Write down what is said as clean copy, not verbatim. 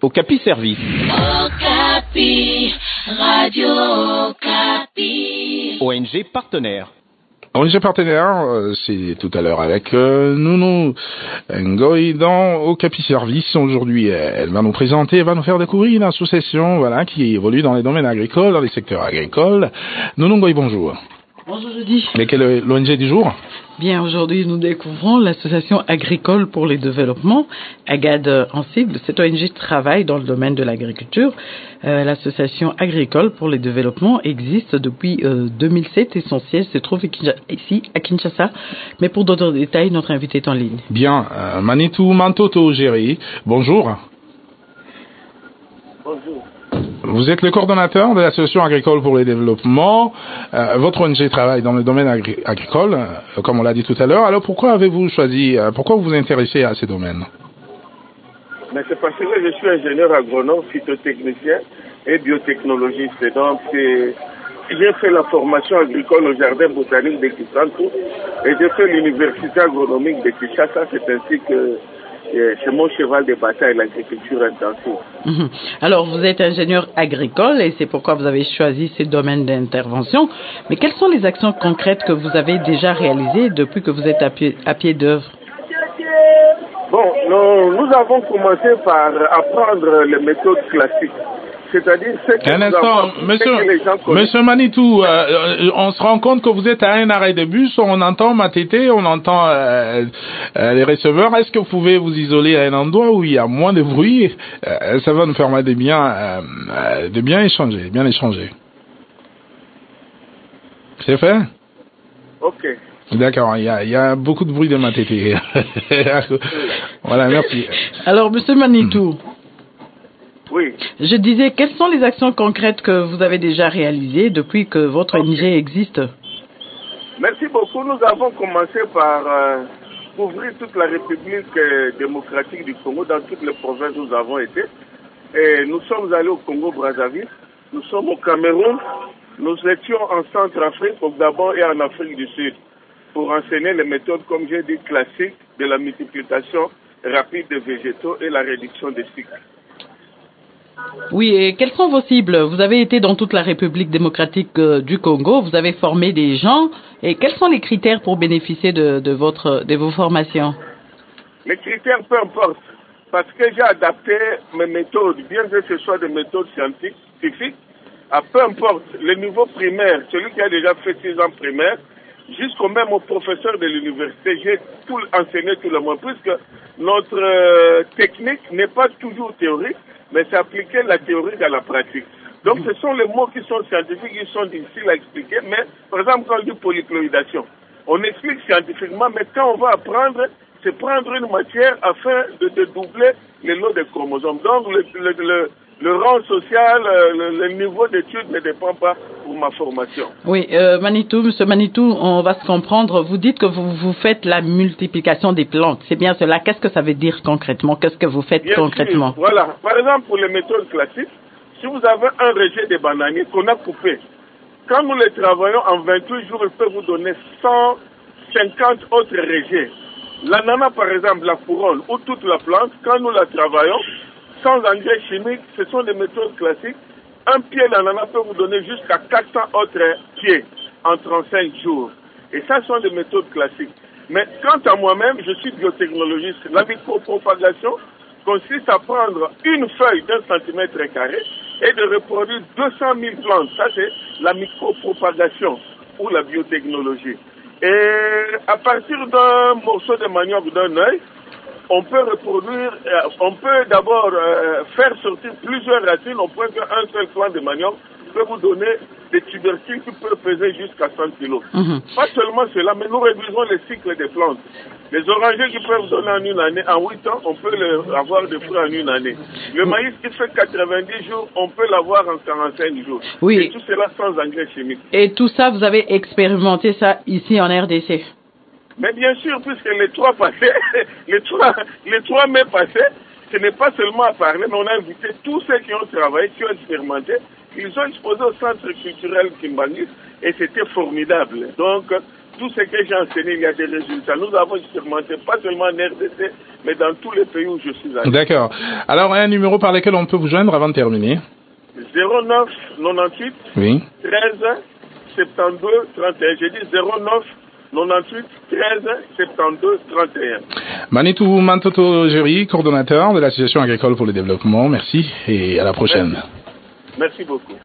Okapi Service. Okapi, Radio Okapi. ONG partenaire. ONG partenaire, c'est tout à l'heure avec Nounou Ngoy dans Okapi Service. Aujourd'hui, elle va nous présenter, elle va nous faire découvrir une association, voilà, qui évolue dans les domaines agricoles, dans les secteurs agricoles. Nounou Ngoy, bonjour. Bonjour Jeudi. Mais quelle est l'ONG du jour? Bien, aujourd'hui, nous découvrons l'Association agricole pour le développement, AGAD en sigle. Cette ONG travaille dans le domaine de l'agriculture. L'Association agricole pour le développement existe depuis 2007 et son siège se trouve ici à Kinshasa. Mais pour d'autres détails, notre invité est en ligne. Bien, Manitou Mantoto Géry, bonjour. Bonjour. Vous êtes le coordonnateur de l'Association agricole pour le développement. Votre ONG travaille dans le domaine agricole, comme on l'a dit tout à l'heure. Alors pourquoi avez-vous choisi, pourquoi vous vous intéressez à ces domaines? Mais c'est parce que je suis ingénieur agronome, phytotechnicien et biotechnologiste. Et donc, j'ai fait la formation agricole au jardin botanique de Kisantou et j'ai fait l'université agronomique de Kinshasa. C'est ainsi que c'est mon cheval de bataille, l'agriculture intensive. Alors, vous êtes ingénieur agricole et c'est pourquoi vous avez choisi ces domaines d'intervention. Mais quelles sont les actions concrètes que vous avez déjà réalisées depuis que vous êtes à pied d'œuvre? Bon, nous avons commencé par apprendre les méthodes classiques. C'est-à-dire, un instant, monsieur Manitou, on se rend compte que vous êtes à un arrêt de bus, on entend Matete, on entend les receveurs. Est-ce que vous pouvez vous isoler à un endroit où il y a moins de bruit? Ça va nous permettre de bien échanger. C'est fait? Ok. D'accord, il y a beaucoup de bruit de Matete. Voilà, merci. Alors, monsieur Manitou. Oui. Je disais, quelles sont les actions concrètes que vous avez déjà réalisées depuis que votre ONG existe? Merci beaucoup. Nous avons commencé par couvrir toute la République démocratique du Congo, dans toutes les provinces où nous avons été. Et nous sommes allés au Congo-Brazzaville, nous sommes au Cameroun, nous étions en Centrafrique, au Gabon et en Afrique du Sud, pour enseigner les méthodes, comme j'ai dit, classiques de la multiplication rapide des végétaux et la réduction des cycles. Oui, et quelles sont vos cibles? Vous avez été dans toute la République démocratique du Congo, vous avez formé des gens, et quels sont les critères pour bénéficier de vos formations? Les critères, peu importe, parce que j'ai adapté mes méthodes, bien que ce soit des méthodes scientifiques, à peu importe le niveau primaire, celui qui a déjà fait 6 ans primaire, jusqu'au même au professeur de l'université, j'ai tout enseigné tout le monde, puisque notre technique n'est pas toujours théorique, mais c'est appliquer la théorie dans la pratique. Donc ce sont les mots qui sont scientifiques, qui sont difficiles à expliquer, mais par exemple quand on dit polychloïdation, on explique scientifiquement, mais quand on va apprendre, c'est prendre une matière afin de doubler les lots des chromosomes. Donc le rang social, le niveau d'études ne dépend pas pour ma formation. Oui, monsieur Manitou, on va se comprendre. Vous dites que vous faites la multiplication des plantes. C'est bien cela. Qu'est-ce que ça veut dire concrètement? Qu'est-ce que vous faites bien concrètement? Sûr. Voilà. Par exemple, pour les méthodes classiques, si vous avez un rejet de bananier qu'on a coupé, quand nous les travaillons en 28 jours, il peut vous donner 150 autres rejets. L'ananas, par exemple, la couronne ou toute la plante, quand nous la travaillons, sans engrais chimiques, ce sont des méthodes classiques. Un pied d'ananas peut vous donner jusqu'à 400 autres pieds en 35 jours. Et ça sont des méthodes classiques. Mais quant à moi-même, je suis biotechnologiste. La micropropagation consiste à prendre une feuille d'1 centimètre carré et de reproduire 200 000 plantes. Ça, c'est la micropropagation ou la biotechnologie. Et à partir d'un morceau de manioc d'un œil, on peut d'abord faire sortir plusieurs racines au point qu'un seul plant de manioc peut vous donner des tubercules qui peuvent peser jusqu'à 100 kg. Pas seulement cela, mais nous réduisons les cycles des plantes. Les orangers qui peuvent donner en une année, en 8 ans, on peut avoir des fruits en une année. Le maïs qui fait 90 jours, on peut l'avoir en 45 jours. Oui. Et tout cela sans engrais chimiques. Et tout ça, vous avez expérimenté ça ici en RDC? Mais bien sûr, puisque les 3 mai passés, ce n'est pas seulement à parler, mais on a invité tous ceux qui ont travaillé, qui ont expérimenté. Ils ont exposé au centre culturel Kimbangi et c'était formidable. Donc, tout ce que j'ai enseigné, il y a des résultats. Nous avons expérimenté, pas seulement en RDC, mais dans tous les pays où je suis allé. D'accord. Alors, un numéro par lequel on peut vous joindre avant de terminer? 09 98 oui. 13 72 31. J'ai dit 09 98 13 72 31. Manitou Mantoto Géry, coordonnateur de l'Association agricole pour le développement. Merci et à la prochaine. Merci beaucoup.